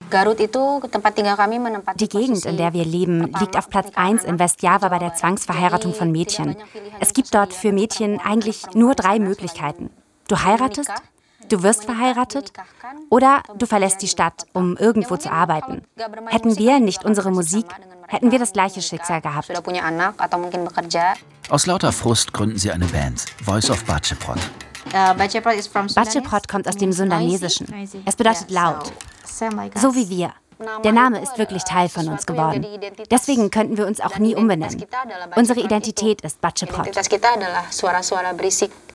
Die Gegend, in der wir leben, liegt auf Platz 1 in Westjava bei der Zwangsverheiratung von Mädchen. Es gibt dort für Mädchen eigentlich nur 3 Möglichkeiten. Du heiratest, du wirst verheiratet oder du verlässt die Stadt, um irgendwo zu arbeiten. Hätten wir nicht unsere Musik, hätten wir das gleiche Schicksal gehabt. Aus lauter Frust gründen sie eine Band, Voice of Baceprot. Baceprot kommt aus dem Sundanesischen. Es bedeutet laut. So wie wir. Der Name ist wirklich Teil von uns geworden. Deswegen könnten wir uns auch nie umbenennen. Unsere Identität ist Baceprot.